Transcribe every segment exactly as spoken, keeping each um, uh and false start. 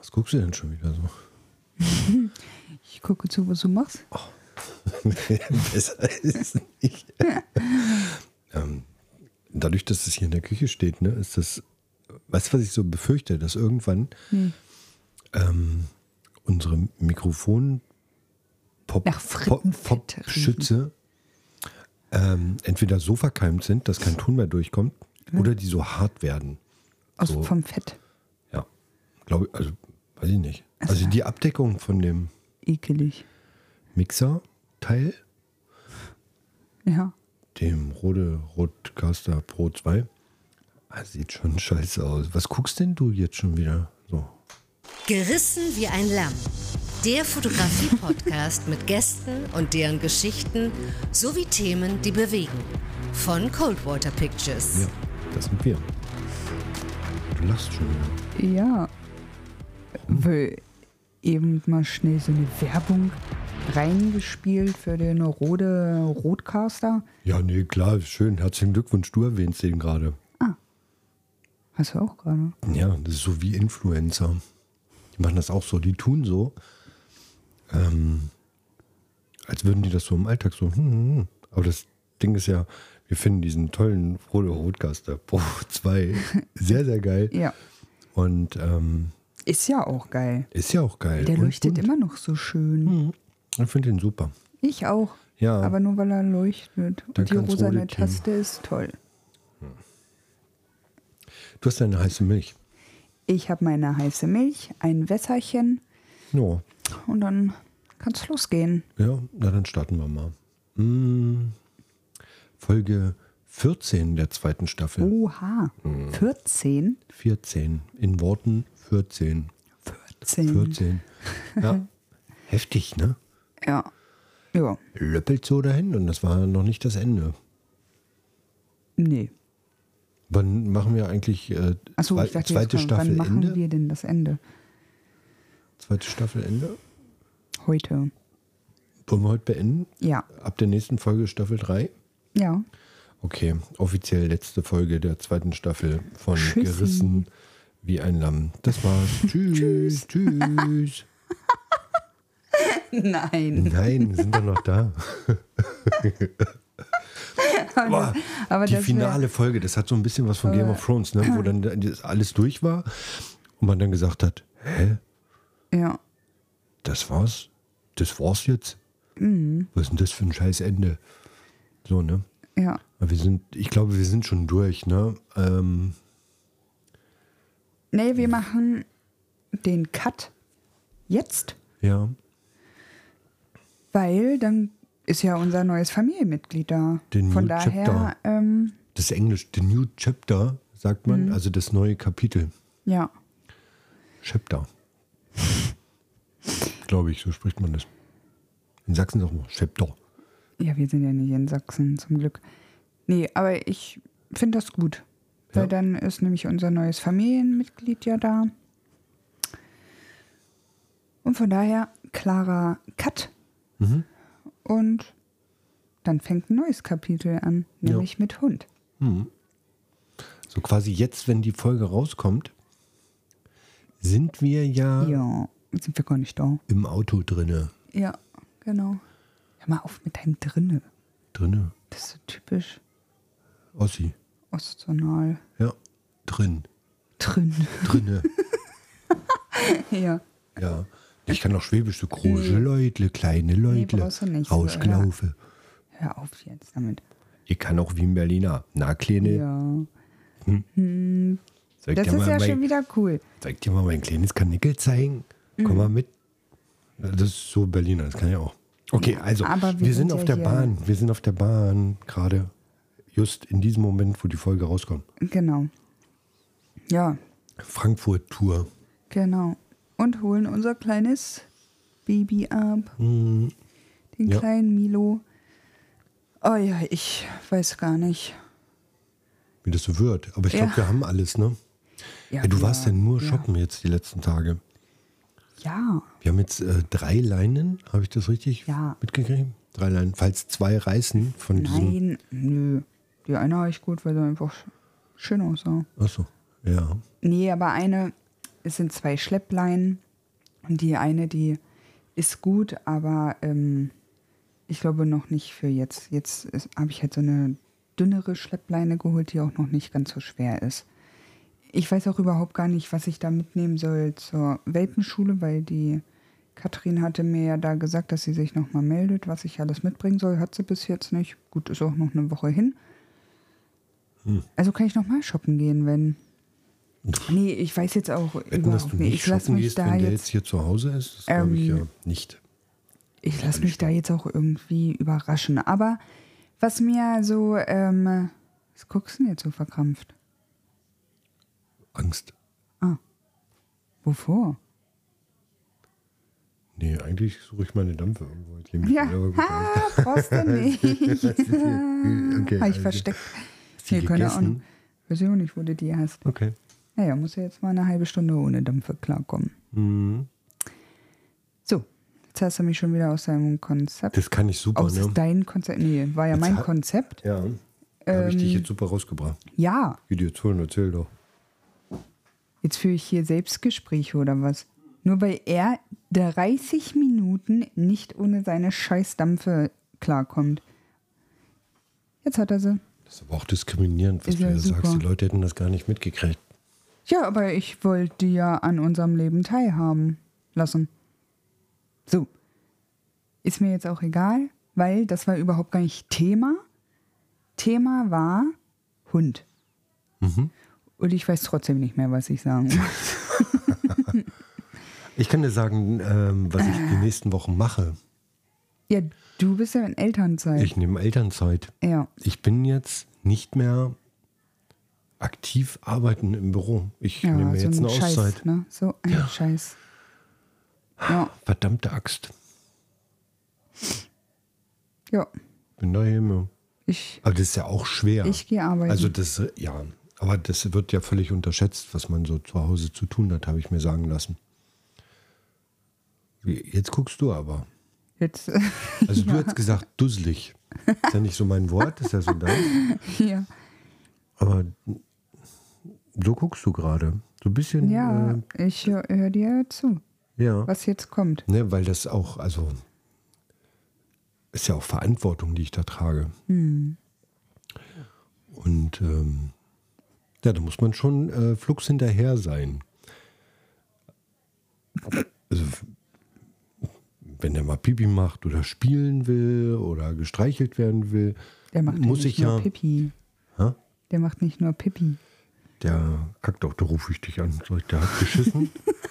Was guckst du denn schon wieder so? Ich gucke zu, was du machst. Oh. Besser ist es nicht. ähm, dadurch, dass es hier in der Küche steht, ne, ist das, weißt du, was ich so befürchte, dass irgendwann Hm. ähm, unsere Mikrofon-Pop-Schütze ähm, entweder so verkeimt sind, dass kein Ton mehr durchkommt, Hm. oder die so hart werden. Aus, So. Vom Fett. Ja, glaube ich, also weiß ich nicht. Also die Abdeckung von dem Ekelig. Mixer-Teil, Ja. dem Rode Rodecaster Pro zwei, ah, sieht schon scheiße aus. Was guckst denn du jetzt schon wieder so? Gerissen wie ein Lamm. Der Fotografie-Podcast mit Gästen und deren Geschichten sowie Themen, die bewegen. Von Coldwater Pictures. Ja, das sind wir. Du lachst schon wieder. Ja. Weil eben mal schnell so eine Werbung reingespielt für den Rode Rodecaster. Ja, nee, klar, schön. Herzlichen Glückwunsch, du erwähnst den gerade. Hast du auch gerade? Ja, das ist so wie Influencer. Die machen das auch so. Die tun so, ähm, als würden die das so im Alltag so. Hm, hm. Aber das Ding ist ja, wir finden diesen tollen Rode Rodecaster Pro zwei sehr, sehr geil. Ja. Und ähm, Ist ja auch geil. ist ja auch geil. Der und, leuchtet und. immer noch so schön. Mhm. Ich finde den super. Ich auch. Ja. Aber nur weil er leuchtet. Da Und die kann's rosane Rode Team. Taste ist toll. Du hast eine heiße Milch. Ich habe meine heiße Milch, ein Wässerchen Ja, und dann kann es losgehen. ja, na dann starten wir mal. Mm, Folge vierzehn der zweiten Staffel. Oha. vierzehn? vierzehn. In Worten vierzehn. vierzehn. vierzehn. Ja, heftig, ne? Ja. Ja. Löppelt so dahin und das war noch nicht das Ende. Nee. Wann machen wir eigentlich äh, Achso, zwei, ich dachte, zweite jetzt mal, Staffel wann machen Ende? wir denn das Ende? Zweite Staffel Ende? Heute. Wollen wir heute beenden? Ja. Ab der nächsten Folge Staffel drei? Ja. Okay, offiziell letzte Folge der zweiten Staffel von Tschüssi. Gerissen wie ein Lamm. Das war's. Tschüss. Tschüss. Nein. Nein, wir sind doch noch da. Boah, Aber die das finale Folge, das hat so ein bisschen was von Game of Thrones, ne? Wo dann das alles durch war und man dann gesagt hat, hä, wär, ja. das war's? Das war's jetzt? Mhm. Was ist denn das für ein scheiß Ende? So, ne? Ja. Aber wir sind, ich glaube, wir sind schon durch, ne? Ähm, Nee, wir machen den Cut jetzt, ja, weil dann ist ja unser neues Familienmitglied da. Den Von New daher, Chapter. ähm, das ist Englisch, the new chapter, sagt man, also das neue Kapitel. ja. Chapter. Glaube ich, so spricht man das. In Sachsen sagt man Chapter. Ja, wir sind ja nicht in Sachsen, zum Glück. Nee, aber ich finde das gut. Ja. Weil dann ist nämlich unser neues Familienmitglied ja da. Und von daher klarer Cut. Mhm. Und dann fängt ein neues Kapitel an, nämlich mit Hund. Mhm. So quasi jetzt, wenn die Folge rauskommt, sind wir ja, Ja, sind wir gar nicht da. im Auto drinne. Ja, genau. Hör mal auf mit deinem Drinne. Drinne. Das ist so typisch Ossi. ostonal. Ja. Drin. Drin. Drinne. Ja. Ja. Ich kann auch Schwäbisch, so große Leute, kleine Leute, brauchst du nicht. rausgelaufen. Hör auf jetzt damit. Ich kann auch wie ein Berliner. Na, Kleine. Ja. Soll ich Das dir ist mal ja mein, schon wieder cool. Soll ich dir mal mein kleines Kanickel zeigen? Komm mal mit. Das ist so Berliner, das kann ich auch. Okay, also, aber wir, wir sind sind auf ja der hier- Bahn. Wir sind auf der Bahn gerade. Just in diesem Moment, wo die Folge rauskommt. Genau. Ja, Frankfurt-Tour. genau. Und holen unser kleines Baby ab. Den Ja. kleinen Milo. Oh ja, ich weiß gar nicht. Wie das so wird. Aber ich glaube, Ja. wir haben alles, ne? Ja, Ja, du wir- warst ja nur ja. shoppen jetzt die letzten Tage. Ja, Wir haben jetzt äh, drei Leinen, habe ich das richtig Ja. mitgekriegt? Drei Leinen. Falls zwei reißen von diesem. nein, nö. Die eine habe ich gut, weil sie einfach sch- schön aussah. Achso, ja. Nee, aber eine es sind zwei Schleppleinen. Und die eine, die ist gut, aber ähm, ich glaube noch nicht für jetzt. Jetzt habe ich halt so eine dünnere Schleppleine geholt, die auch noch nicht ganz so schwer ist. Ich weiß auch überhaupt gar nicht, was ich da mitnehmen soll zur Welpenschule, weil die Katrin hatte mir ja da gesagt, dass sie sich nochmal meldet, was ich alles mitbringen soll. Hat sie bis jetzt nicht. Gut, ist auch noch eine Woche hin. Hm. Also kann ich nochmal shoppen gehen, wenn... Nee, ich weiß jetzt auch Wetten, überhaupt dass du nicht. nicht Ich lasse shoppen mich gehst, da wenn der jetzt, jetzt hier zu Hause ist? Das glaube ich ähm, ja nicht. ich lasse mich da jetzt auch irgendwie überraschen. Aber was mir so, ähm, was guckst du denn jetzt so verkrampft? Angst. Ah, wovor? Nee, eigentlich suche ich meine Dampfe irgendwo. Ich mich Ja, aber gut ha, brauchst du nicht. okay, Habe ich also, versteckt. ist die Nee, keine gegessen? Ahnung. Weiß ich auch nicht, wo du die hast. Okay. Naja, muss ja jetzt mal eine halbe Stunde ohne Dampfe klarkommen. Mhm. So, jetzt hast du mich schon wieder aus deinem Konzept. Das kann ich super, Aus ne? dein Konzept. Nee, war ja Jetzt mein hat- Konzept. Ja, da habe ich dich Ähm, jetzt super rausgebracht. Ja, Wie die jetzt holen, erzähl doch. jetzt führe ich hier Selbstgespräche oder was? Nur weil er dreißig Minuten nicht ohne seine Scheißdampfe klarkommt. Jetzt hat er sie. Das ist aber auch diskriminierend, was Ist du ja ja sagst. super. Die Leute hätten das gar nicht mitgekriegt. Ja, aber ich wollte die ja an unserem Leben teilhaben lassen. So. Ist mir jetzt auch egal, weil das war überhaupt gar nicht Thema. Thema war Hund. Mhm. Und ich weiß trotzdem nicht mehr, was ich sagen muss. Ich kann dir sagen, ähm, was ich die nächsten Wochen mache. Ja, du bist ja in Elternzeit. Ich nehme Elternzeit. ja. Ich bin jetzt nicht mehr aktiv arbeiten im Büro. Ich ja, nehme mir so jetzt ein eine Scheiß, Auszeit. ne? So ein Ja. Scheiß. Ja, Verdammte Axt. ja. Bin da hier. Ich, Aber das ist ja auch schwer. ich gehe arbeiten. Also das, ja, aber das wird ja völlig unterschätzt, was man so zu Hause zu tun hat, habe ich mir sagen lassen. Wie, jetzt guckst du aber. jetzt, Also du hast gesagt, dusselig. Ist ja nicht so mein Wort, ist ja so dein. ja. Aber so guckst du gerade. So ein bisschen, Ja, äh, ich höre hör dir zu, ja. was jetzt kommt. Ne, weil das auch, also ist ja auch Verantwortung, die ich da trage. Hm. Und ähm, ja, da muss man schon äh, flugs hinterher sein. Also wenn der mal Pipi macht oder spielen will oder gestreichelt werden will, Der macht ja muss nicht ich nur ja. Pipi. Hä? Der macht nicht nur Pipi. Der kackt auch, da rufe ich dich an. Sag ich, der hat geschissen.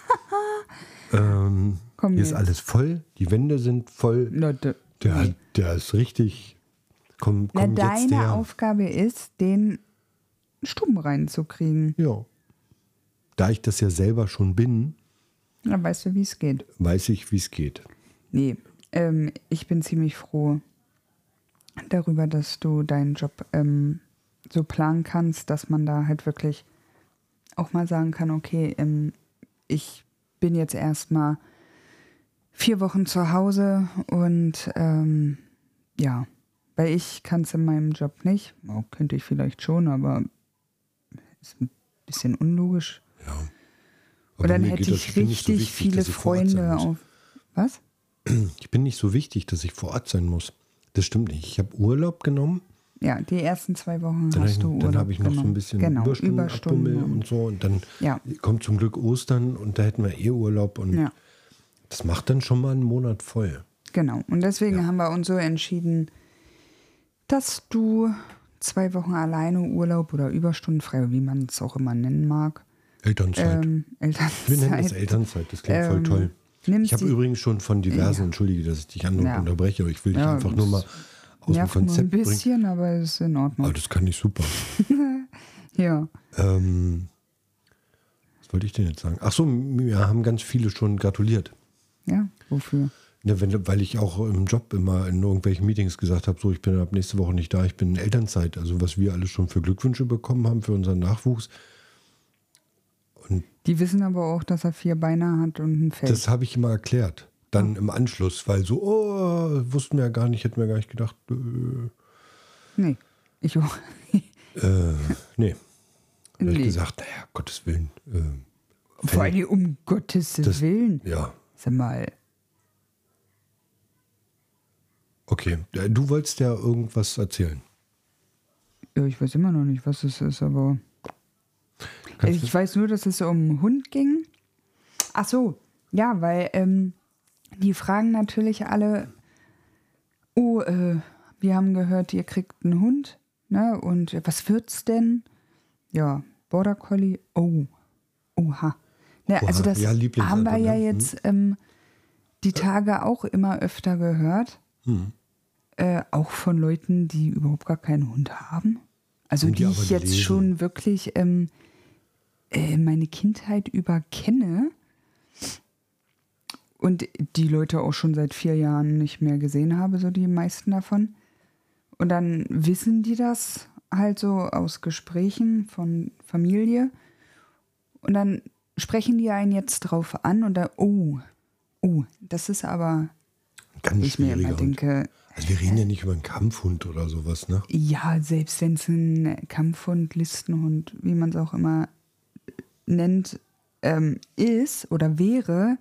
ähm, Komm hier ist jetzt. alles voll, die Wände sind voll. Leute. Der, hat- der ist richtig. Komm, Na, komm jetzt deine der. Aufgabe ist, den Stuben reinzukriegen. Ja. Da ich das ja selber schon bin, Dann weißt du, wie es geht. weiß ich, wie es geht. Nee, ähm, ich bin ziemlich froh darüber, dass du deinen Job ähm, so planen kannst, dass man da halt wirklich auch mal sagen kann, okay, ähm, ich bin jetzt erstmal vier Wochen zu Hause und ähm, ja, weil ich kann es in meinem Job nicht. Oh, könnte ich vielleicht schon, aber ist ein bisschen unlogisch. Ja. Und Aber dann mir hätte geht das- ich bin nicht so richtig wichtig, viele dass ich vor Ort sein Freunde muss. auf. Was? Ich bin nicht so wichtig, dass ich vor Ort sein muss. Das stimmt nicht. Ich habe Urlaub genommen. Ja, die ersten zwei Wochen Dann, hast habe du ich, Urlaub dann habe ich noch so ein genommen. bisschen genau, Überstunden, Überstunden Abbummel und so. Und dann Ja. kommt zum Glück Ostern und da hätten wir eh Urlaub. Und Ja, das macht dann schon mal einen Monat voll. genau. Und deswegen Ja. haben wir uns so entschieden, dass du zwei Wochen alleine Urlaub oder Überstunden frei, wie man es auch immer nennen mag. Elternzeit. Ähm, Elternzeit. Wir nennen das Elternzeit. Das klingt voll ähm, toll. nimmst Ich habe die- übrigens schon von diversen, entschuldige, dass ich dich andauernd Ja. unterbreche, aber ich will dich Ja, einfach nur mal aus dem Nervt nur ein Konzept bringen. bisschen, aber es ist in Ordnung. Aber das kann ich super. Ja. ähm, was wollte ich denn jetzt sagen? Ach so, mir haben ganz viele schon gratuliert. Ja, wofür? Ja, wenn, weil ich auch im Job immer in irgendwelchen Meetings gesagt habe, so, ich bin ab nächste Woche nicht da, ich bin in Elternzeit. Also was wir alle schon für Glückwünsche bekommen haben für unseren Nachwuchs. Und Die wissen aber auch, dass er vier Beine hat und ein Fell. das habe ich immer erklärt. Dann im Anschluss, weil so, oh, wussten wir ja gar nicht, hätten wir gar nicht gedacht. Äh, nee, ich auch. äh, nee. Dann habe Nee. ich gesagt, naja, Gottes Willen. Äh, Vor allem um Gottes Das- Willen. Ja, Sag mal, okay. Äh, Du wolltest ja irgendwas erzählen. ja, ich weiß immer noch nicht, was es ist, aber Kannst du- ich weiß nur, dass es um einen Hund ging. Ach so, ja, weil ähm, die fragen natürlich alle, oh, äh, wir haben gehört, ihr kriegt einen Hund, ne? Und was wird's denn? Ja, Border Collie, oh, oha. Ne, Oha, also das ja, Lieblingsantwort, haben wir ja ne? jetzt ähm, die Tage auch immer öfter gehört. Hm. Äh, auch von Leuten, die überhaupt gar keinen Hund haben. Also Und die die aber ich jetzt lesen. schon wirklich ähm, äh, meine Kindheit über kenne und die Leute auch schon seit vier Jahren nicht mehr gesehen habe, so die meisten davon. Und dann wissen die das halt so aus Gesprächen von Familie und dann sprechen die einen jetzt drauf an und dann, oh, oh, das ist aber, Ganz ich mir immer schwieriger Hund. denke, Also wir reden ja nicht über einen Kampfhund oder sowas, ne? ja, selbst wenn es ein Kampfhund, Listenhund, wie man es auch immer nennt, ähm, ist oder wäre,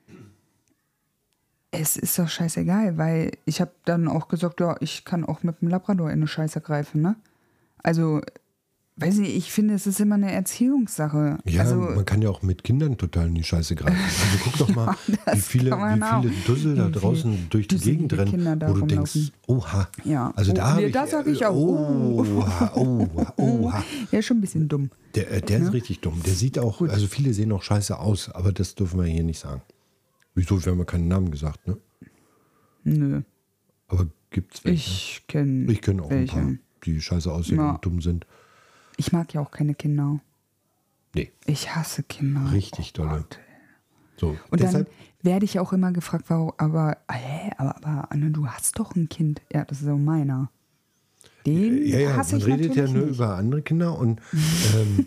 es ist doch scheißegal, weil ich habe dann auch gesagt, ja, ich kann auch mit dem Labrador in eine Scheiße greifen, ne? Also, weiß nicht, ich finde, es ist immer eine Erziehungssache. Ja, also, man kann ja auch mit Kindern total in die Scheiße greifen. Also guck doch mal, das wie viele, kann man wie viele auch. Dussel da Wie viel draußen durch die dusselige Gegend rennen, Kinder da wo du rumlaufen. denkst, oha. Ja. Also Oh, da habe nee, ich, da sag ich auch, oha, oha, oha. ja, ist schon ein bisschen dumm. Der, äh, der ist richtig dumm. Der sieht auch, also viele sehen auch scheiße aus, aber das dürfen wir hier nicht sagen. Wieso, wir haben ja keinen Namen gesagt, ne? Nö, Aber gibt's welche? ich kenne Ich kenne auch welche. ein paar, die scheiße aussehen Ja. und dumm sind. Ich mag ja auch keine Kinder. Nee, Ich hasse Kinder. richtig Oh dolle. Gott. So, Und deshalb, dann werde ich auch immer gefragt, warum, aber, hä, aber, aber Anne, du hast doch ein Kind. Ja, das ist auch meiner. Den ja, ja, hasse man ich redet ja natürlich nur nicht. über andere Kinder und ähm,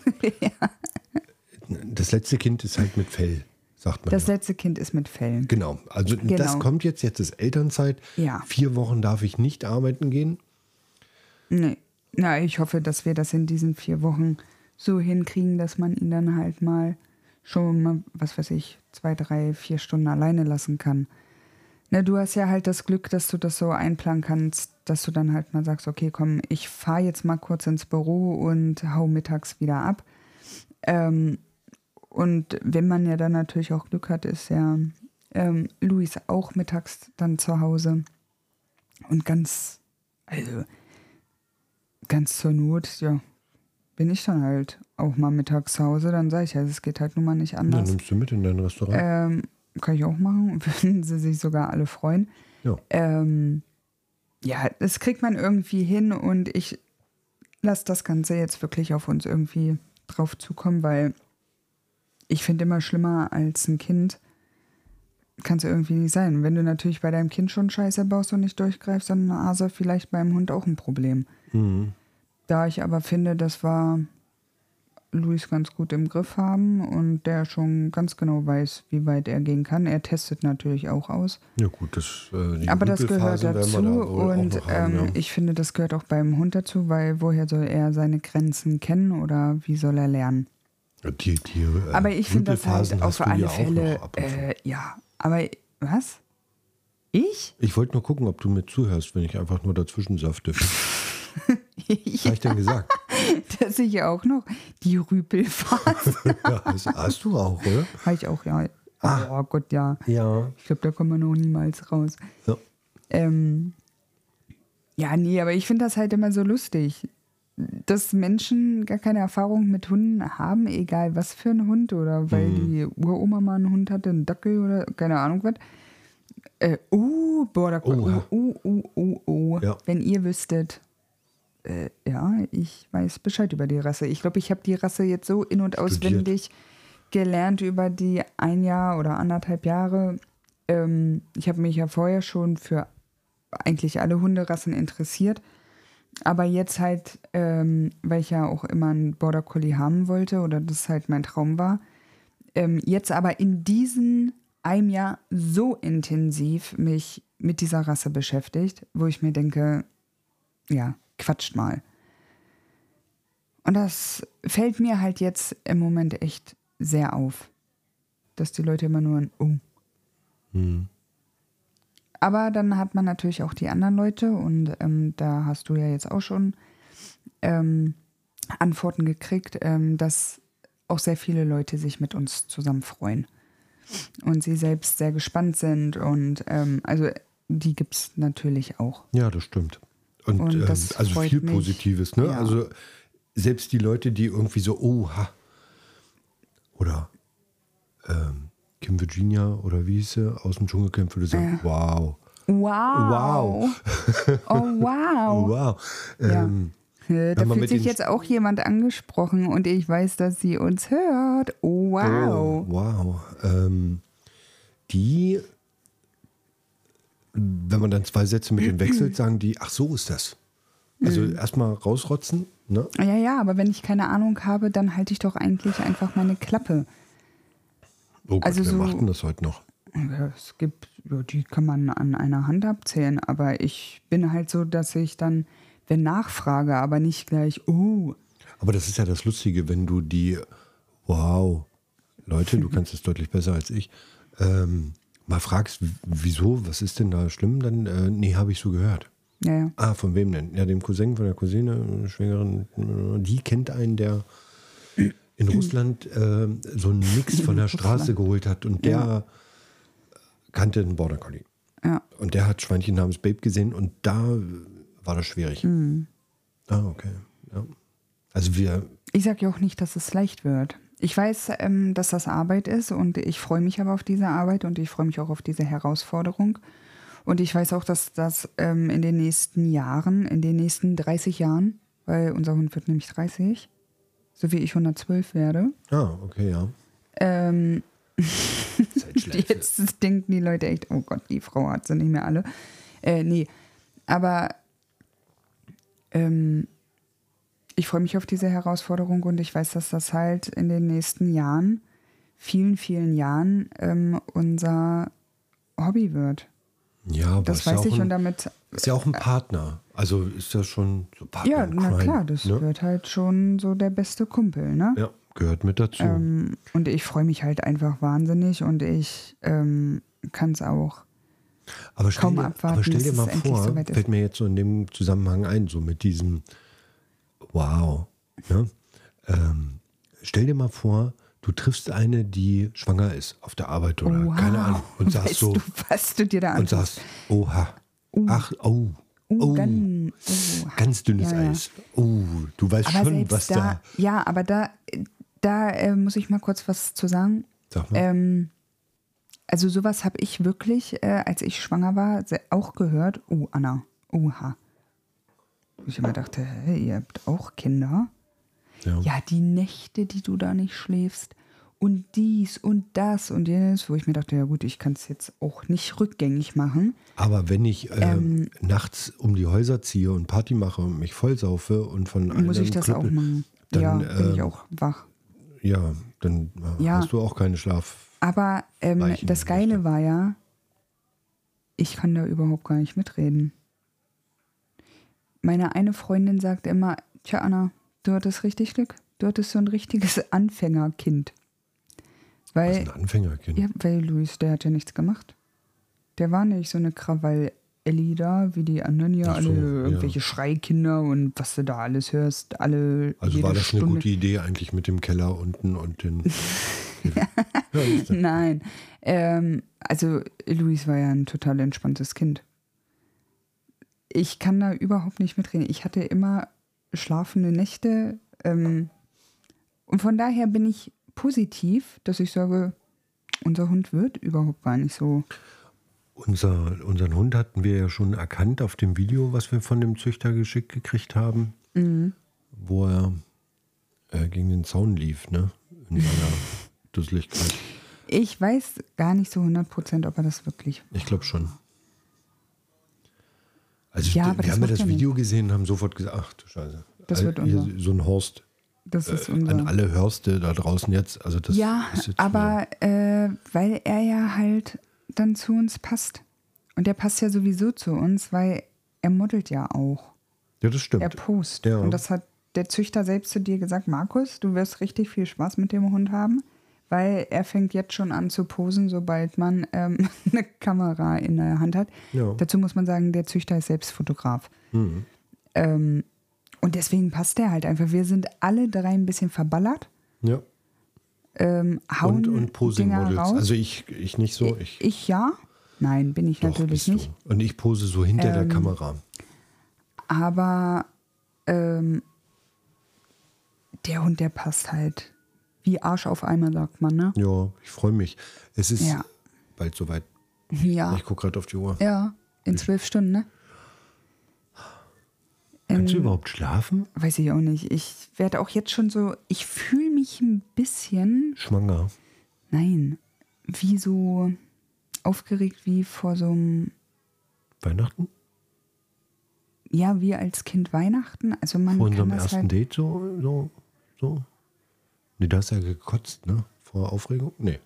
das letzte Kind ist halt mit Fell, sagt man. Das ja. letzte Kind ist mit Fellen. Genau, also Genau. das kommt jetzt, jetzt ist Elternzeit. Ja. Vier Wochen darf ich nicht arbeiten gehen. Nee. Na, ich hoffe, dass wir das in diesen vier Wochen so hinkriegen, dass man ihn dann halt mal schon mal, was weiß ich, zwei, drei, vier Stunden alleine lassen kann. Na, du hast ja halt das Glück, dass du das so einplanen kannst, dass du dann halt mal sagst, okay, komm, ich fahre jetzt mal kurz ins Büro und hau mittags wieder ab. Ähm, und wenn man ja dann natürlich auch Glück hat, ist ja ähm, Luis auch mittags dann zu Hause. Und ganz, also ganz zur Not, ja, bin ich dann halt auch mal mittags zu Hause. Dann sage ich ja, es geht halt nun mal nicht Dann anders. nimmst du mit in dein Restaurant. Ähm, kann ich auch machen, würden sie sich sogar alle freuen. Ja. Ähm, ja, das kriegt man irgendwie hin und ich lasse das Ganze jetzt wirklich auf uns irgendwie drauf zukommen, weil ich finde immer schlimmer als ein Kind. Kann es irgendwie nicht sein. Wenn du natürlich bei deinem Kind schon Scheiße baust und nicht durchgreifst, dann hast du vielleicht beim Hund auch ein Problem. Mhm. Da ich aber finde, das war Luis ganz gut im Griff haben und der schon ganz genau weiß, wie weit er gehen kann. Er testet natürlich auch aus. Ja gut, das, äh, die Aber das gehört Rüpelphase werden dazu wir da wohl auch und noch haben, ähm, ja. ich finde, das gehört auch beim Hund dazu, weil woher soll er seine Grenzen kennen oder wie soll er lernen? Die, die, äh, Aber ich finde das halt Rüpelphasen auf hast du alle ja auch Fälle, noch ab und zu. äh, ja, aber was? Ich? Ich wollte nur gucken, ob du mir zuhörst, wenn ich einfach nur dazwischen safte. Was habe ich denn gesagt? Dass ich auch noch die Rüpelphase Ja, das hast du auch, oder? habe ich auch, ja. Ah. Oh Gott, ja. Ja. Ich glaube, da kommen wir noch niemals raus. So. Ähm, ja, nee, aber ich finde das halt immer so lustig, dass Menschen gar keine Erfahrung mit Hunden haben, egal was für ein Hund oder weil Mhm. die Uroma mal einen Hund hatte, einen Dackel oder keine Ahnung was. Äh, oh, Border Collie. Oha. Oh, oh, oh, oh, oh. Ja. Wenn ihr wüsstet, äh, ja, ich weiß Bescheid über die Rasse. Ich glaube, ich habe die Rasse jetzt so in- und Studiert. auswendig gelernt über die ein Jahr oder anderthalb Jahre. Ähm, ich habe mich ja vorher schon für eigentlich alle Hunderassen interessiert. Aber jetzt halt, ähm, weil ich ja auch immer einen Border Collie haben wollte oder das halt mein Traum war, ähm, jetzt aber in diesem einem Jahr so intensiv mich mit dieser Rasse beschäftigt, wo ich mir denke, ja, quatscht mal. Und das fällt mir halt jetzt im Moment echt sehr auf. dass die Leute immer nur ein Oh. Hm. Aber dann hat man natürlich auch die anderen Leute und ähm, da hast du ja jetzt auch schon ähm, Antworten gekriegt, ähm, dass auch sehr viele Leute sich mit uns zusammen freuen und sie selbst sehr gespannt sind und ähm, also die gibt es natürlich auch. Ja, das stimmt. Und, Und ähm, das also freut viel mich. Positives, ne? Ja. Also selbst die Leute, die irgendwie so, oha, oder ähm, Kim Virginia oder wie hieß sie, aus dem Dschungelcamp würde sagen, Ja. wow. Wow. Oh, wow. Wow. Ja. Ähm, Äh, Da wenn man fühlt mit sich den- jetzt auch jemand angesprochen und ich weiß, dass sie uns hört. Oh, wow. Oh, wow. Ähm, die, wenn man dann zwei Sätze mit denen wechselt, sagen die, ach so ist das. Also Mhm. erstmal rausrotzen, ne? Ja, ja, aber wenn ich keine Ahnung habe, dann halte ich doch eigentlich einfach meine Klappe. Oh Gott, Also wer so- macht denn das heute noch? Ja, es gibt, ja, die kann man an einer Hand abzählen, aber ich bin halt so, dass ich dann, wenn nachfrage, aber nicht gleich, oh, Aber das ist ja das Lustige, wenn du die, wow, Leute, du kannst es deutlich besser als ich, ähm, mal fragst, w- wieso, was ist denn da schlimm, dann, äh, nee, habe ich so gehört. ja, ja. Ah, von wem denn? Ja, dem Cousin, von der Cousine, Schwägerin, äh, die kennt einen, der in Russland äh, so einen Mix von der Straße geholt hat und der kannte einen Border Collie. Ja. Und der hat Schweinchen namens Babe gesehen und da war das schwierig. Mhm. Ah, okay. Ja. Also wir, Ich sage ja auch nicht, dass es leicht wird. Ich weiß, ähm, dass das Arbeit ist und ich freue mich aber auf diese Arbeit und ich freue mich auch auf diese Herausforderung. Und ich weiß auch, dass das ähm, in den nächsten Jahren, in den nächsten dreißig Jahren, weil unser Hund wird nämlich dreißig, so wie ich hundertzwölf werde, ah, okay, ja. ähm, Zeitschleife. jetzt denken die Leute echt, oh Gott, die Frau hat sie nicht mehr alle. Äh, nee, aber ähm, ich freue mich auf diese Herausforderung und ich weiß, dass das halt in den nächsten Jahren, vielen, vielen Jahren, ähm, unser Hobby wird. Ja, aber Das ist ja weiß auch ich ein, und damit, ist ja auch ein Partner. Also ist das schon so Partner ja, in na Crime, klar, das ne? wird halt schon so der beste Kumpel, ne? Ja, gehört mit dazu. Ähm, und ich freue mich halt einfach wahnsinnig und ich ähm, kann es auch. aber stell kaum dir, abwarten, aber stell bis dir es mal endlich vor, soweit ist. fällt mir jetzt so in dem Zusammenhang ein, so mit diesem Wow. Ne? Ähm, stell dir mal vor, du triffst eine, die schwanger ist auf der Arbeit oder Wow. keine Ahnung und sagst Weißt so du, was du dir da und antust? sagst, oha, ach, oh, Uh, oh, ganz, oh. ganz dünnes Ja, ja. Eis. Oh, du weißt Aber schon, selbst was da, da. ja, aber da, da äh, muss ich mal kurz was zu sagen. Sag mal. Ähm, also sowas habe ich wirklich, äh, als ich schwanger war, se- auch gehört. Oh, Anna, oha. Wo ich immer dachte, hä, ihr habt auch Kinder? ja. Ja, die Nächte, die du da nicht schläfst und dies und das und jenes, wo ich mir dachte, ja gut, ich kann es jetzt auch nicht rückgängig machen. Aber wenn ich äh, Ähm, nachts um die Häuser ziehe und Party mache und mich vollsaufe und von einem Muss ich das auch machen? dann, ja, bin ich ähm, auch wach. ja, dann äh, Ja. hast du auch keine Schlaf. Aber ähm, Weichen das Geile Nächte. war ja, ich kann da überhaupt gar nicht mitreden. Meine eine Freundin sagt immer, tja Anna, du hattest richtig Glück. Du hattest so ein richtiges Anfängerkind. Was Weil, ein Anfängerkind. ja, weil Luis, der hat ja nichts gemacht. Der war nicht so eine Krawall-Elli da, wie die anderen ja, Ach so, alle ja. irgendwelche Schreikinder und was du da alles hörst, alle Also jede war das Stunde. eine gute Idee eigentlich mit dem Keller unten und den. ja, ist das- Nein, ähm, also Luis war ja ein total entspanntes Kind. Ich kann da überhaupt nicht mitreden. Ich hatte immer schlafende Nächte ähm, und von daher bin ich positiv, dass ich sage, unser Hund wird überhaupt gar nicht so. Unser, unseren Hund hatten wir ja schon erkannt auf dem Video, was wir von dem Züchter geschickt gekriegt haben, Mhm. wo er äh, gegen den Zaun lief, ne? In seiner Dusseligkeit. Ich weiß gar nicht so hundert Prozent, ob er das wirklich war. Ich glaube schon. Also Ja, wir aber das haben ja macht das ja Video gesehen und haben sofort gesagt, ach du Scheiße. Das All- wird hier unser. so ein Horst. Das ist Äh, unser. an alle Hörste da draußen jetzt. Also das Ja, ist jetzt aber äh, weil er ja halt dann zu uns passt. Und er passt ja sowieso zu uns, weil er modelt ja auch. Ja, das stimmt. Er post. Ja. Und das hat der Züchter selbst zu dir gesagt, Markus, du wirst richtig viel Spaß mit dem Hund haben, weil er fängt jetzt schon an zu posen, sobald man ähm, eine Kamera in der Hand hat. Ja. Dazu muss man sagen, der Züchter ist selbst Fotograf. Mhm. Ähm, und deswegen passt der halt einfach. Wir sind alle drei ein bisschen verballert. Ja. Ähm, hauen Und, und Dinger Posing-Models. raus. Also ich, ich nicht so. Ich, Ich ja. Nein, bin ich doch, natürlich bist nicht. Du. Und ich pose so hinter der Ähm, Kamera. Aber ähm, der Hund, der passt halt wie Arsch auf Eimer, sagt man, ne? Ja, ich freue mich. Es ist Ja. bald soweit. Ja. Ich gucke gerade auf die Uhr. Ja, in zwölf Stunden, ne? Kannst du Ähm, überhaupt schlafen? Weiß ich auch nicht. Ich werde auch jetzt schon so, ich fühle mich ein bisschen, Schwanger. nein, wie so aufgeregt wie vor so einem, Weihnachten? ja, wie als Kind Weihnachten. Also man Vor kann unserem das ersten halt, Date so, so, so? Nee, da hast du ja gekotzt, ne? Vor Aufregung? Nee.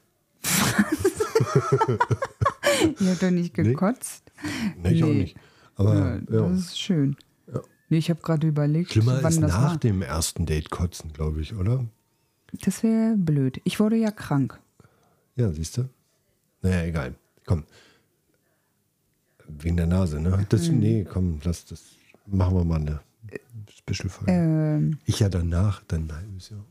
ihr habt doch nicht Nee. gekotzt. Nee, ich auch Nee. nicht. Aber Ja, ja. das ist schön. Ja. Nee, ich habe gerade überlegt, Schlimmer wann ist das nach war. dem ersten Date kotzen, glaube ich, oder? Das wäre blöd. Ich wurde ja krank. Ja, siehst du? Naja, egal. Komm. Wegen der Nase, ne? Das, Mhm. Nee, komm, lass das. Machen wir mal eine Special-Folge. Ähm, Ich ja danach, dann ein halbes Jahr.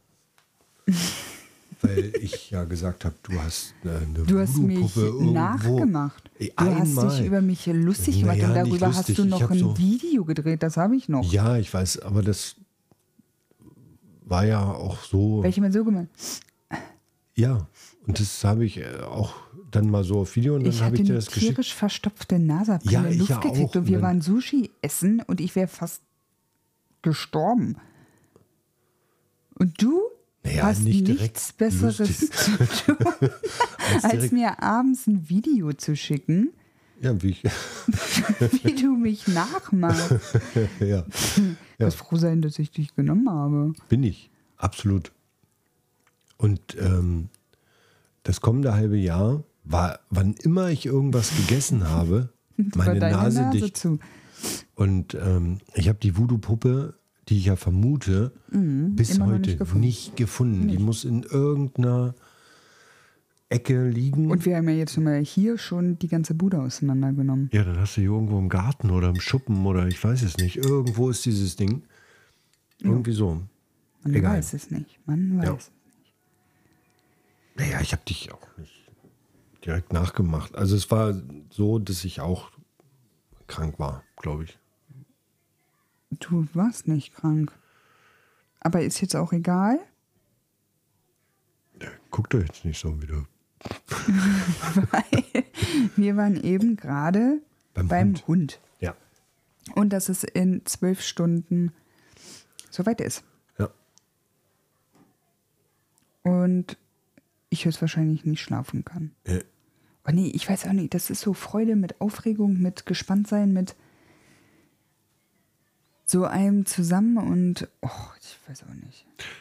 Weil ich ja gesagt habe, du hast eine, eine du hast mich Voodoo-Puppe irgendwo. nachgemacht. Ey, Du hast einmal. dich über mich lustig gemacht Naja, und nicht darüber lustig. hast du Ich noch hab ein so- Video gedreht. Das habe ich noch. Ja, ich weiß, aber das war ja auch so. Welche mir so gemacht? Ja, und das habe ich äh, auch dann mal so auf Video und dann Ich habe hatte ich dir eine das geschickt. tierisch verstopfte Nase, hab Ja, keine ich Luft ja gekriegt auch. und wir Und dann- waren Sushi essen und ich wäre fast gestorben. Und du Naja, hast nicht direkt nichts Besseres lustig. zu tun, Als als direkt- mir abends ein Video zu schicken, Ja, wie ich. wie du mich nachmachst. ja, Ich muss froh sein, dass ich dich genommen habe. bin ich. Absolut. Und ähm, das kommende halbe Jahr war, wann immer ich irgendwas gegessen habe, War meine deine Nase, Nase dicht. zu. Und ähm, ich habe die Voodoo-Puppe, die ich ja vermute, bis Mhm, immer noch heute nicht gefunden. nicht gefunden. Die muss in irgendeiner Ecke liegen. Und wir haben ja jetzt mal hier schon die ganze Bude auseinandergenommen. Ja, dann hast du die irgendwo im Garten oder im Schuppen oder ich weiß es nicht. Irgendwo ist dieses Ding. Irgendwie so. Man Egal. weiß es nicht. Man weiß Ja. es. Naja, ich habe dich auch nicht direkt nachgemacht. Also es war so, dass ich auch krank war, glaube ich. Du warst nicht krank. Aber ist jetzt auch egal. Ja, guck doch jetzt nicht so wieder. Weil wir waren eben gerade Beim beim, Hund. Hund. Ja. Und dass es in zwölf Stunden soweit ist. Ja. Und ich höchstwahrscheinlich nicht schlafen kann. Äh, Oh nee, ich weiß auch nicht. Das ist so Freude mit Aufregung, mit Gespanntsein, mit so einem zusammen und oh, ich weiß auch nicht.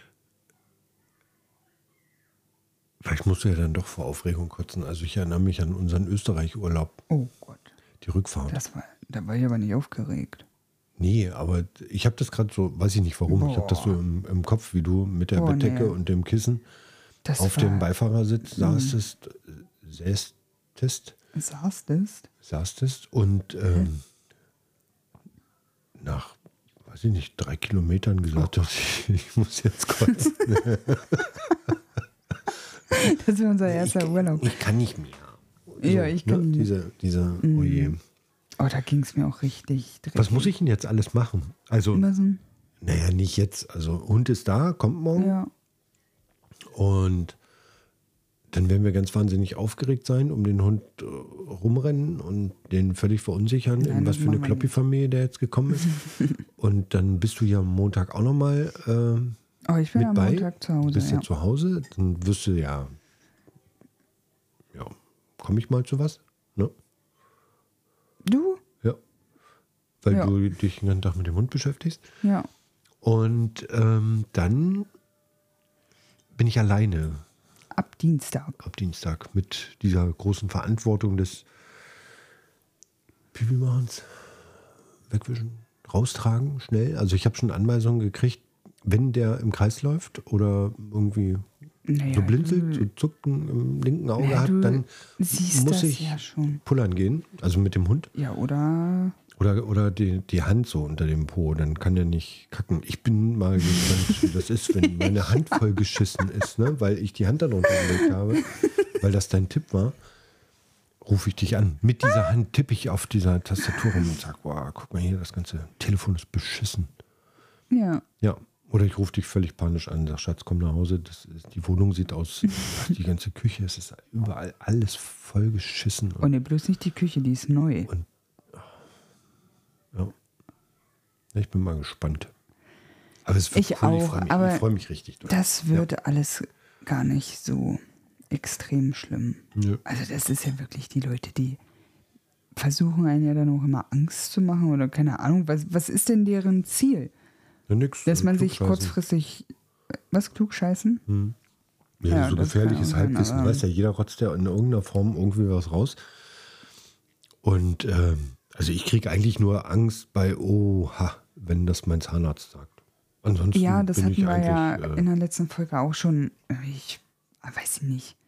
Vielleicht musst du ja dann doch vor Aufregung kotzen. Also ich erinnere mich an unseren Österreich-Urlaub, Oh Gott, die Rückfahrt. das war, da war ich aber nicht aufgeregt. Nee, aber ich habe das gerade so, weiß ich nicht warum, ich habe das so im, im Kopf, wie du mit der Boah, Bettdecke nee. und dem Kissen Das auf war, dem Beifahrersitz saßest, säßtest, saßtest. saßtest und ähm, nach, weiß ich nicht, drei Kilometern gesagt hast, ich, ich muss jetzt kotzen. Das war unser erster ich, Urlaub. Ich kann nicht mehr. Ja, ich kann nicht. Diese, diese, oh je. Oh, da ging es mir auch richtig dreckig. Was muss ich denn jetzt alles machen? Also, Immer so, naja, nicht jetzt. Also, Hund ist da, kommt morgen. ja. Und dann werden wir ganz wahnsinnig aufgeregt sein, um den Hund äh, rumrennen und den völlig verunsichern, Nein, in was das für eine machen wir Kloppi-Familie der jetzt gekommen ist. Und dann bist du ja am Montag auch nochmal äh, Oh, ich bin mit am bei. Montag zu Du Hause. bist ja Ja. zu Hause, dann wirst du ja, ja, komme ich mal zu was? Ne? Du? Ja. Weil Ja. du dich den ganzen Tag mit dem Hund beschäftigst. Ja. Und ähm, dann bin ich alleine Ab Dienstag. ab Dienstag mit dieser großen Verantwortung des Pipi-Machens, wegwischen, raustragen, schnell. Also ich habe schon Anweisungen gekriegt, wenn der im Kreis läuft oder irgendwie Naja, so blinzelt, du, so Zucken im linken Auge Ja, hat, du dann siehst muss das ich ja schon. pullern gehen, also mit dem Hund. Ja, oder? Oder, oder die, die Hand so unter dem Po, dann kann der nicht kacken. Ich bin mal gespannt, wie das ist, wenn meine Hand voll geschissen ist, ne? Weil ich die Hand da drunter gelegt habe, weil das dein Tipp war. Rufe ich dich an. Mit dieser Hand tippe ich auf dieser Tastatur rum und sage, boah, guck mal hier, das ganze Telefon ist beschissen. Ja. Ja, oder ich rufe dich völlig panisch an, sag, Schatz, komm nach Hause, das ist, die Wohnung sieht aus, die ganze Küche, es ist überall alles voll geschissen. Oh ne, bloß nicht die Küche, die ist neu. Und, ja. Ich bin mal gespannt. Aber es wird Ich cool, auch, ich freue mich, aber ich freu mich richtig drauf. Das wird ja. alles gar nicht so extrem schlimm. Nö. Also das ist ja wirklich die Leute, die versuchen einen ja dann auch immer Angst zu machen oder keine Ahnung. Was, was ist denn deren Ziel? Ja, nix, Dass man sich klugscheißen. kurzfristig, was, klugscheißen? Hm. Ja, Ja, so das gefährliches kann auch sein, Halbwissen. aber- Weiß ja, jeder rotzt ja in irgendeiner Form irgendwie was raus. Und ähm, also ich kriege eigentlich nur Angst bei Oha, wenn das mein Zahnarzt sagt. Ansonsten Ja, das bin hatten ich wir ja eigentlich, äh, in der letzten Folge auch schon. Ich weiß ich nicht.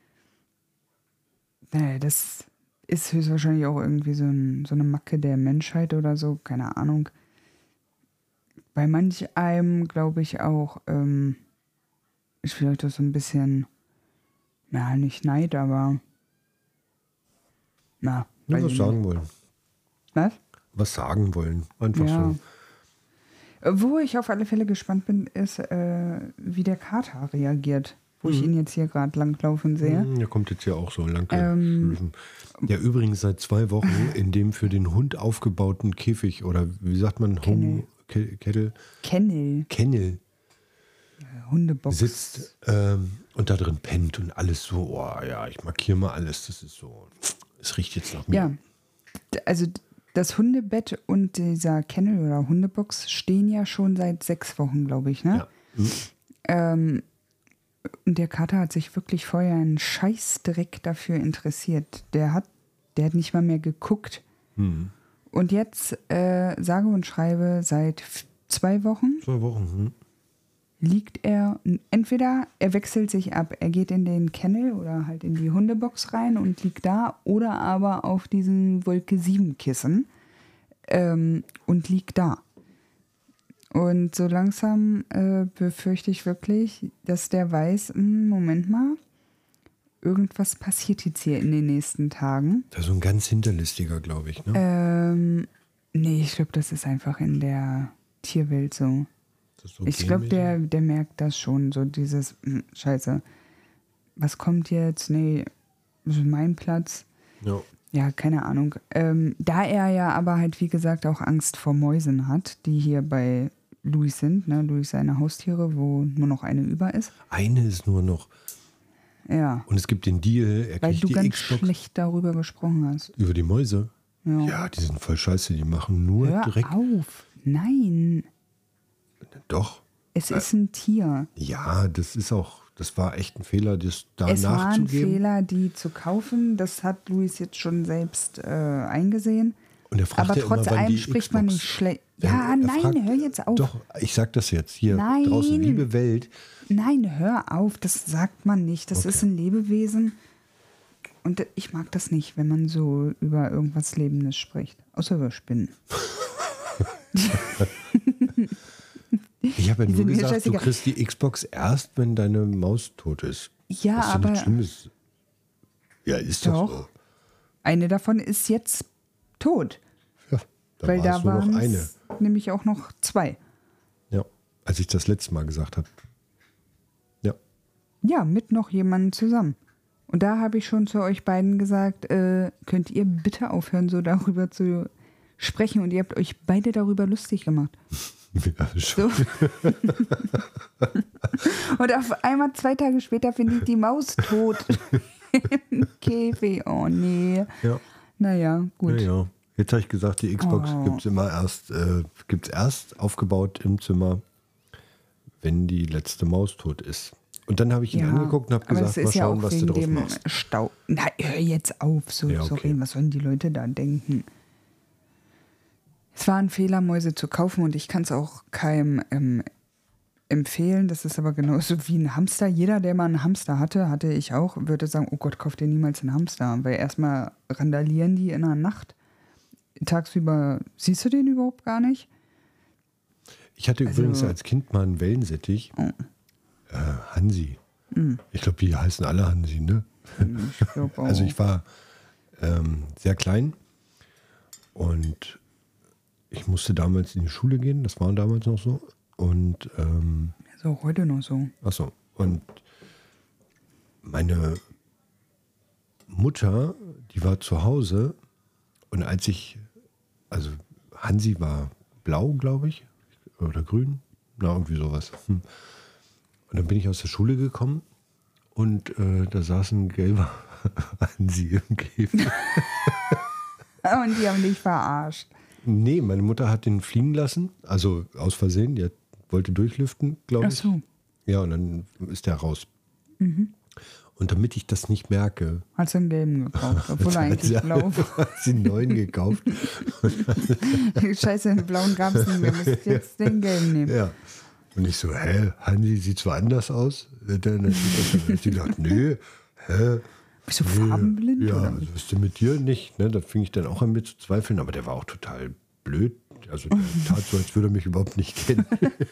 Naja, das ist höchstwahrscheinlich auch irgendwie so, ein, so eine Macke der Menschheit oder so, keine Ahnung. Bei manch einem glaube ich auch, ähm, ist vielleicht das so ein bisschen, na, nicht Neid, aber na, nur weiß was ich sagen nicht. wollen. Was? Was sagen wollen. Einfach Ja. so. Wo ich auf alle Fälle gespannt bin, ist, äh, wie der Kater reagiert, wo ich Mhm. ihn jetzt hier gerade langlaufen sehe. Hm, Der kommt jetzt ja auch so lang. Ähm, ja, übrigens seit zwei Wochen in dem für den Hund aufgebauten Käfig oder wie sagt man, Home Ke- Kettle, Kennel, Kennel Hundebox. sitzt ähm, und da drin pennt und alles so, oh ja, ich markiere mal alles, das ist so, es riecht jetzt nach mir. Ja, d- also d- das Hundebett und dieser Kennel oder Hundebox stehen ja schon seit sechs Wochen, glaube ich, ne? Ja. Hm. Ähm, und der Kater hat sich wirklich vorher einen Scheißdreck dafür interessiert. Der hat, der hat nicht mal mehr geguckt. Hm. Und jetzt, äh, sage und schreibe, seit f- zwei Wochen Zwei Wochen. Hm. liegt er, entweder er wechselt sich ab, er geht in den Kennel oder halt in die Hundebox rein und liegt da, oder aber auf diesem Wolke sieben Kissen ähm, und liegt da. Und so langsam äh, befürchte ich wirklich, dass der weiß, hm, Moment mal, irgendwas passiert jetzt hier in den nächsten Tagen. Das ist so ein ganz hinterlistiger, glaube ich. Ne? Ähm, nee, ich glaube, das ist einfach in der Tierwelt so. Das ist so Ich glaube, genmäßig. der, der merkt das schon, so dieses, hm, Scheiße, was kommt jetzt? Nee, das ist mein Platz. Ja. Ja, keine Ahnung. Ähm, da er ja aber halt, wie gesagt, auch Angst vor Mäusen hat, die hier bei Louis sind, ne? Louis seine Haustiere, wo nur noch eine über ist. Eine ist nur noch. Ja, Und es gibt den Deal, er weil kriegt du die ganz Xbox schlecht darüber gesprochen hast. über die Mäuse. Ja. Ja, die sind voll scheiße, die machen nur Hör Dreck. auf. Nein, Doch. es ist ein Tier. Ja, das ist auch, das war echt ein Fehler, das da Es war ein nachzugeben. Fehler, die zu kaufen. Das hat Luis jetzt schon selbst äh, eingesehen. Und er fragt Aber ja trotz immer, wann allem die spricht man Xbox- nicht schlecht. Er- Ja, er nein, fragt- hör jetzt auf. Doch, ich sag das jetzt hier Nein. draußen, liebe Welt. Nein, hör auf. Das sagt man nicht. Das Okay. ist ein Lebewesen. Und ich mag das nicht, wenn man so über irgendwas Lebendes spricht. Außer über Spinnen. Ich habe ja Die nur sind mir gesagt, du scheißegal. kriegst die Xbox erst, wenn deine Maus tot ist. Ja, das ist doch aber nichts Schlimmes. Ja, ist doch, Doch. so. eine davon ist jetzt tot. Ja, da weil war da es nur noch waren eine. es nämlich auch noch zwei. Ja, als ich das letzte Mal gesagt habe. Ja. Ja, mit noch jemandem zusammen. Und da habe ich schon zu euch beiden gesagt, äh, könnt ihr bitte aufhören, so darüber zu sprechen. Und ihr habt euch beide darüber lustig gemacht. Ja, schon. So. Und auf einmal zwei Tage später finde ich die Maus tot im Käfig. Oh nee. Ja. Naja, gut. Ja, ja. Jetzt habe ich gesagt, die Xbox Oh. gibt es immer erst, äh, gibt's erst aufgebaut im Zimmer, wenn die letzte Maus tot ist. Und dann habe ich ihn Ja, angeguckt und habe aber gesagt, es mal ist ja schauen, auch was du wegen draus dem machst. Stau. Na, hör jetzt auf, so Ja, zu okay. reden. Was sollen die Leute da denken? Es war ein Fehler, Mäuse zu kaufen und ich kann es auch keinem ähm, empfehlen. Das ist aber genauso wie ein Hamster. Jeder, der mal einen Hamster hatte, hatte ich auch, würde sagen, oh Gott, kauf dir niemals einen Hamster. Weil erstmal randalieren die in der Nacht. Tagsüber siehst du den überhaupt gar nicht. Ich hatte Also- übrigens als Kind mal einen Wellensittich. Oh. Äh, Hansi. Ich glaube, die heißen alle Hansi, ne? Ich glaube auch. Also ich war ähm, sehr klein und ich musste damals in die Schule gehen. Das war damals noch so. Und ähm, Ist auch heute noch so. Achso, und meine Mutter, die war zu Hause und als ich, also Hansi war blau, glaube ich, oder grün, na irgendwie sowas. Hm. Und dann bin ich aus der Schule gekommen und äh, da saß ein gelber Hansi im Käfig. Und die haben dich verarscht. Nee, meine Mutter hat den fliegen lassen, also aus Versehen, die hat, wollte durchlüften, glaube Ach ich. so. Ja, und dann ist der raus. Mhm. Und damit ich das nicht merke, Hat sie einen gelben gekauft, obwohl er eigentlich sie, blau war. hat sie einen neuen gekauft. Scheiße, den blauen gab es nicht mehr. Wir müssen jetzt den gelben nehmen. Ja. Und ich so, hä, Hansi sieht zwar anders aus. Dann hat sie gesagt, nö, hä? Bist du nee, farbenblind? Ja, Oder? das ist mit dir nicht. Ne? Da fing ich dann auch an mir zu zweifeln, aber der war auch total blöd. Also der tat so, als würde er mich überhaupt nicht kennen.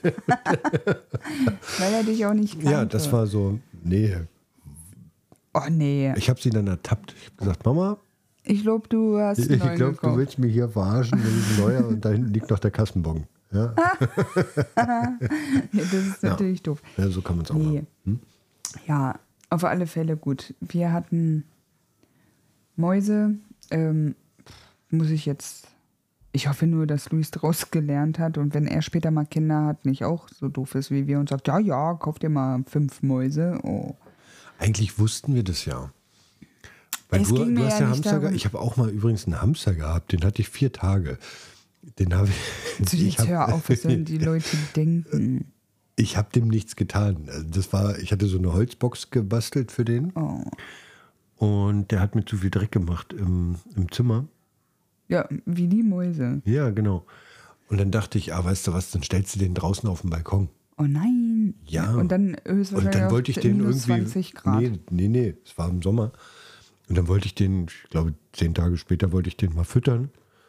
Weil er dich auch nicht kannte. Ja, das war so, nee. Oh nee. Ich habe sie dann ertappt. Ich habe gesagt, Mama, Ich glaube, du hast ich einen neuen glaube, du gekauft. willst mich hier verarschen. Das ist ein neuer und da hinten liegt noch der Kassenbon. Ja, Ja, das ist natürlich doof. ja so kann man es auch Nee. machen. Hm? Ja, auf alle Fälle gut. Wir hatten Mäuse. Ähm, muss ich jetzt. Ich hoffe nur, dass Luis draus gelernt hat und wenn er später mal Kinder hat, nicht auch so doof ist wie wir und sagt, ja, ja, kauf dir mal fünf Mäuse. Oh. Eigentlich wussten wir das ja. Weil Es du, ging du mir hast ja ja nicht Hamster darum- gehabt. Ich habe auch mal übrigens einen Hamster gehabt. Den hatte ich vier Tage. Den habe ich. Also ich jetzt hab- hör auf, was sollen die Leute denken? Ich habe dem nichts getan. Also das war, ich hatte so eine Holzbox gebastelt für den Oh. und der hat mir zu viel Dreck gemacht im, im Zimmer. Ja, wie die Mäuse. Ja, genau. Und dann dachte ich, ah, weißt du was, dann stellst du den draußen auf den Balkon. Oh nein. Ja. Und dann höchstwahrscheinlich Und dann wollte ich auf den minus irgendwie. zwanzig Grad. Nee, nee, nee, es war im Sommer. Und dann wollte ich den, ich glaube, zehn Tage später wollte ich den mal füttern.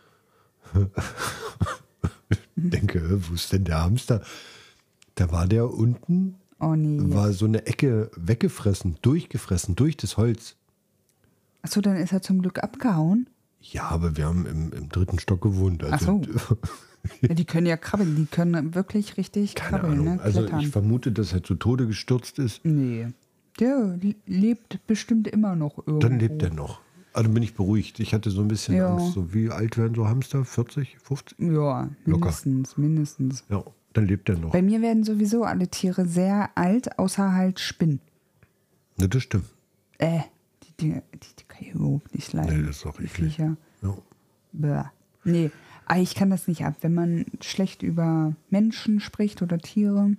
Ich denke, äh, wo ist denn der Hamster? Da war der unten, Oh nee. war so eine Ecke weggefressen, durchgefressen, durch das Holz. Achso, dann ist er zum Glück abgehauen. Ja, aber wir haben im, im dritten Stock gewohnt. Also, Ja, die können ja krabbeln, die können wirklich richtig keine krabbeln, Ahnung. ne? Also Klettern. ich vermute, dass er zu Tode gestürzt ist. Nee. Der le- lebt bestimmt immer noch irgendwo. Dann lebt er noch. Also bin ich beruhigt. Ich hatte so ein bisschen Ja. Angst. So wie alt werden so Hamster? vierzig, fünfzig? Ja, Locker. mindestens, mindestens. Ja, dann lebt er noch. Bei mir werden sowieso alle Tiere sehr alt, außer halt Spinnen. Ja, das stimmt. Äh, die, die, die, die kann ich überhaupt nicht leiden. Nee, das ist auch Die eklig. Viecher. Ja. Bäh. Nee, aber ich kann das nicht ab. Wenn man schlecht über Menschen spricht oder Tiere.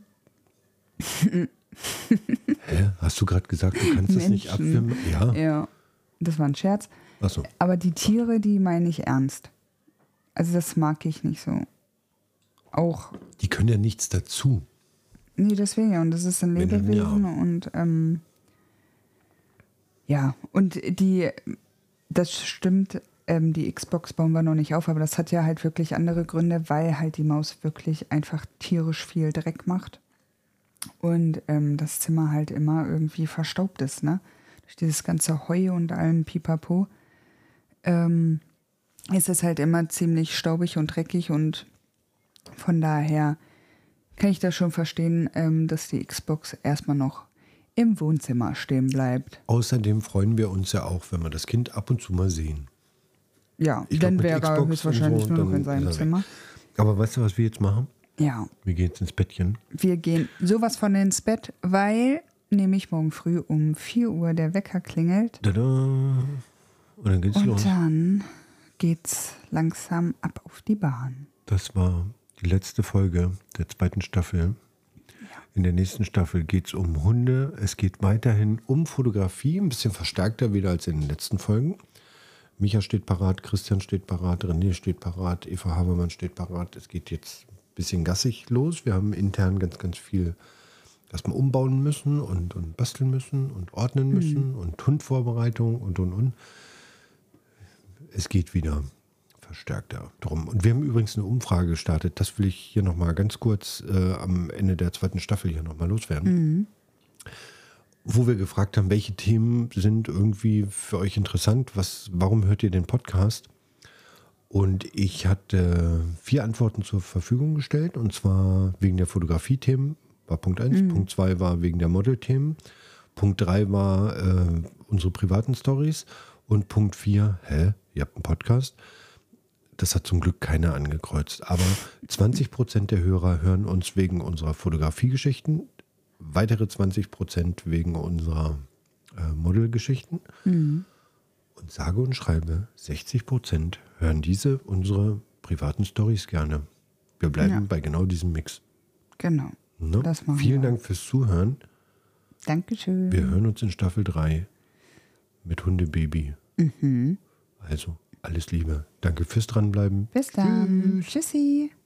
Hä? Hast du gerade gesagt, du kannst das nicht Menschen. abwimmeln? Ja. Ja, das war ein Scherz. Achso. Aber die Tiere, die meine ich ernst. Also das mag ich nicht so. Auch, Die können ja nichts dazu. nee, deswegen ja. Und das ist ein Wenn du- Lebewesen ja. und ähm, ja, und die, das stimmt, ähm, die Xbox bauen wir noch nicht auf, aber das hat ja halt wirklich andere Gründe, weil halt die Maus wirklich einfach tierisch viel Dreck macht. Und ähm, das Zimmer halt immer irgendwie verstaubt ist, ne? Durch dieses ganze Heu und allem Pipapo. Ähm, ist es halt immer ziemlich staubig und dreckig und von daher kann ich das schon verstehen, ähm, dass die Xbox erstmal noch im Wohnzimmer stehen bleibt. Außerdem freuen wir uns ja auch, wenn wir das Kind ab und zu mal sehen. Ja, Ich glaub, dann mit wäre er Xbox höchstwahrscheinlich und so, nur noch dann in seinem ist er weg. Zimmer. Aber weißt du, was wir jetzt machen? Ja, Wir gehen jetzt ins Bettchen. wir gehen sowas von ins Bett, weil nämlich morgen früh um vier Uhr der Wecker klingelt. Tada. Und dann geht's Und los. dann geht's langsam ab auf die Bahn. Das war die letzte Folge der zweiten Staffel. In der nächsten Staffel geht es um Hunde. Es geht weiterhin um Fotografie, ein bisschen verstärkter wieder als in den letzten Folgen. Micha steht parat, Christian steht parat, René steht parat, Eva Habermann steht parat. Es geht jetzt bisschen gassig los. Wir haben intern ganz, ganz viel erstmal umbauen müssen und, und basteln müssen und ordnen müssen mhm. und Hundvorbereitung und, und, und. Es geht wieder verstärkter drum. Und wir haben übrigens eine Umfrage gestartet. Das will ich hier nochmal ganz kurz äh, am Ende der zweiten Staffel hier nochmal loswerden. Mhm. Wo wir gefragt haben, welche Themen sind irgendwie für euch interessant? Was, warum hört ihr den Podcast? Und ich hatte vier Antworten zur Verfügung gestellt. Und zwar wegen der Fotografie-Themen, war Punkt eins. Mhm. Punkt zwei war wegen der Model-Themen. Punkt drei war äh, unsere privaten Stories. Und Punkt vier, hä, ihr habt einen Podcast? Das hat zum Glück keiner angekreuzt. Aber zwanzig Prozent der Hörer hören uns wegen unserer Fotografiegeschichten. Weitere zwanzig Prozent wegen unserer äh, Modelgeschichten. Mhm. Und sage und schreibe, sechzig Prozent hören diese, unsere privaten Storys gerne. Wir bleiben ja. bei genau diesem Mix. Genau. Ne? Das machen Vielen wir. Dank fürs Zuhören. Dankeschön. Wir hören uns in Staffel drei mit Hundebaby. Mhm. Also, alles Liebe. Danke fürs Dranbleiben. Bis dann. Tschüss. Tschüssi.